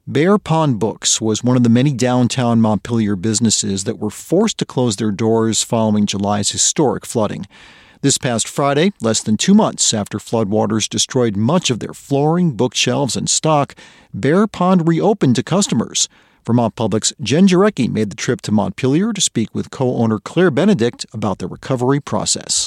Bear Pond Books was one of the many downtown Montpelier businesses that were forced to close their doors following July's historic flooding. This past Friday, less than 2 months after floodwaters destroyed much of their flooring, bookshelves, and stock, Bear Pond reopened to customers. Vermont Public's Jen Jarecki made the trip to Montpelier to speak with co-owner Claire Benedict about the recovery process.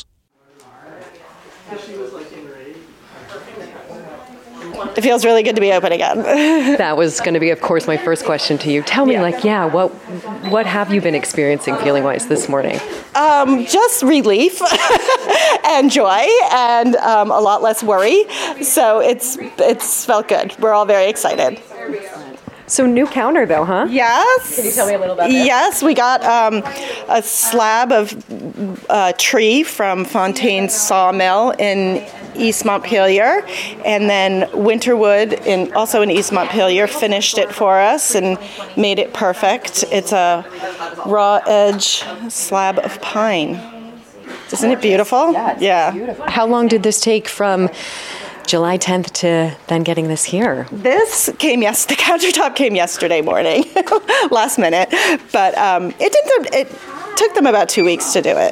It feels really good to be open again. That was going to be, of course, my first question to you. Tell me, what have you been experiencing feeling-wise this morning? Just relief and joy and a lot less worry. So it's felt good. We're all very excited. So new counter, though, huh? Yes. Can you tell me a little about that? Yes, we got a slab of tree from Fontaine Sawmill in East Montpelier, and then Winterwood, also in East Montpelier, finished it for us and made it perfect. It's a raw edge slab of pine. Isn't it beautiful? Yeah. Beautiful. How long did this take from July 10th to then getting this here? The countertop came yesterday morning, last minute, but it took them about 2 weeks to do it.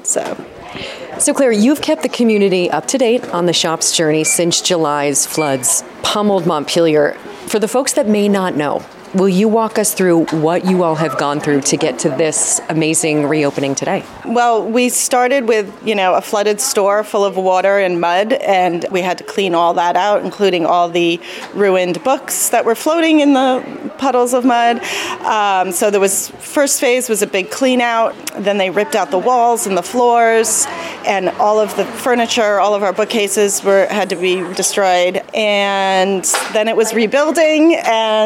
So Claire, you've kept the community up to date on the shop's journey since July's floods pummeled Montpelier. For the folks that may not know, will you walk us through what you all have gone through to get to this amazing reopening today? Well, we started with, a flooded store full of water and mud, and we had to clean all that out, including all the ruined books that were floating in the puddles of mud. So first phase was a big clean out. Then they ripped out the walls and the floors, and all of the furniture, all of our bookcases had to be destroyed. And then it was rebuilding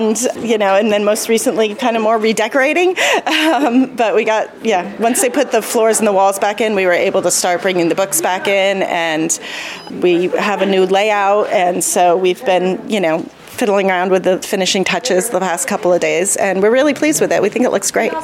and then most recently kind of more redecorating. But once they put the floors and the walls back in, we were able to start bringing the books back in, and we have a new layout. And so we've been, fiddling around with the finishing touches the past couple of days, and we're really pleased with it. We think it looks great.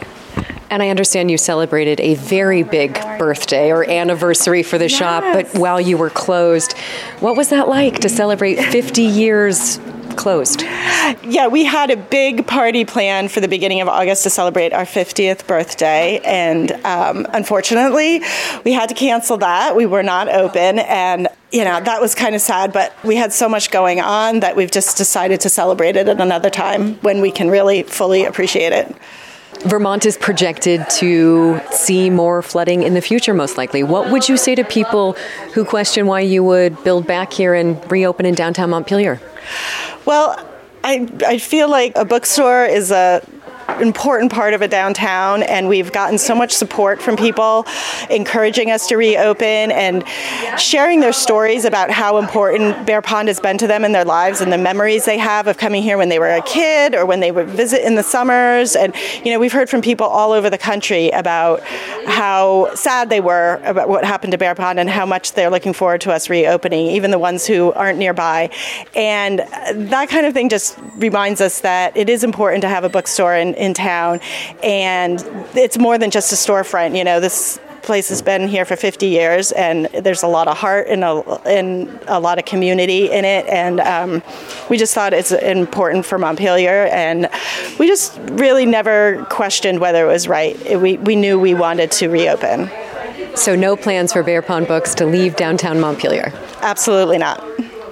And I understand you celebrated a very big birthday or anniversary for the shop, but while you were closed, what was that like to celebrate 50 years closed? Yeah, we had a big party planned for the beginning of August to celebrate our 50th birthday, and unfortunately, we had to cancel that. We were not open, and that was kind of sad, but we had so much going on that we've just decided to celebrate it at another time when we can really fully appreciate it. Vermont is projected to see more flooding in the future, most likely. What would you say to people who question why you would build back here and reopen in downtown Montpelier? Well, I feel like a bookstore is a important part of a downtown, and we've gotten so much support from people encouraging us to reopen and sharing their stories about how important Bear Pond has been to them in their lives and the memories they have of coming here when they were a kid or when they would visit in the summers. And we've heard from people all over the country about how sad they were about what happened to Bear Pond and how much they're looking forward to us reopening, even the ones who aren't nearby. And that kind of thing just reminds us that it is important to have a bookstore in town, and it's more than just a storefront. This place has been here for 50 years, and there's a lot of heart and a lot of community in it, and we just thought it's important for Montpelier, and we just really never questioned whether it was right. We knew we wanted to reopen. So no plans for Bear Pond Books to leave downtown Montpelier? Absolutely not.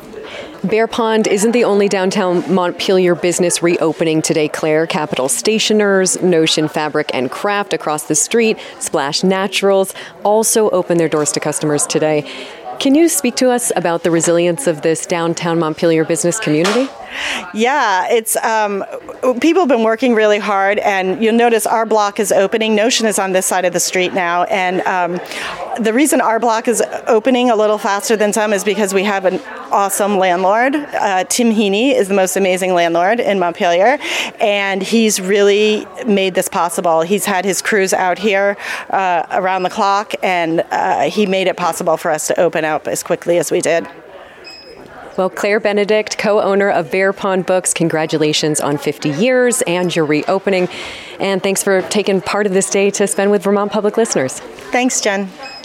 Bear Pond isn't the only downtown Montpelier business reopening today, Claire. Capital Stationers, Notion Fabric and Craft across the street, Splash Naturals also open their doors to customers today. Can you speak to us about the resilience of this downtown Montpelier business community? Yeah, it's people have been working really hard, and you'll notice our block is opening. Notion is on this side of the street now, and the reason our block is opening a little faster than some is because we have an awesome landlord. Tim Heaney is the most amazing landlord in Montpelier, and he's really made this possible. He's had his crews out here around the clock, and he made it possible for us to open up as quickly as we did. Well, Claire Benedict, co-owner of Bear Pond Books, congratulations on 50 years and your reopening. And thanks for taking part of this day to spend with Vermont Public listeners. Thanks, Jen.